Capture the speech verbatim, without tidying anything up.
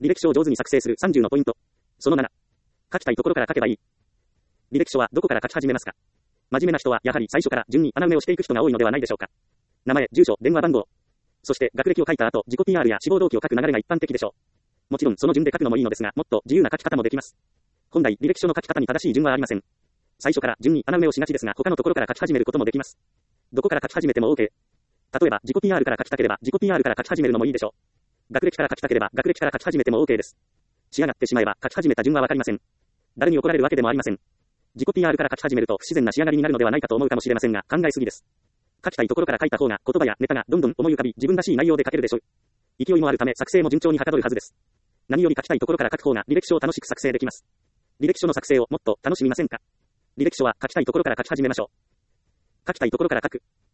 履歴書を上手に作成するさんじゅうのポイント。そのなな。書きたいところから書けばいい。履歴書はどこから書き始めますか？真面目な人はやはり最初から順に穴埋めをしていく人が多いのではないでしょうか。名前、住所、電話番号。そして学歴を書いた後、自己 ピーアール や志望動機を書く流れが一般的でしょう。もちろんその順で書くのもいいのですが、もっと自由な書き方もできます。本来、履歴書の書き方に正しい順はありません。最初から順に穴埋めをしがちですが、他のところから書き始めることもできます。どこから書き始めても OK。例えば、自己 ピーアール から書きたければ、自己 ピーアール から書き始めるのもいいでしょう。学歴から書きたければ、学歴から書き始めても OK です。仕上がってしまえば、書き始めた順はわかりません。誰に怒られるわけでもありません。自己 ピーアール から書き始めると不自然な仕上がりになるのではないかと思うかもしれませんが、考えすぎです。書きたいところから書いた方が、言葉やネタがどんどん思い浮かび、自分らしい内容で書けるでしょう。勢いもあるため、作成も順調にはかどるはずです。何より書きたいところから書く方が、履歴書を楽しく作成できます。履歴書の作成をもっと楽しみませんか？履歴書は書きたいところから書き始めましょう。書きたいところから書く。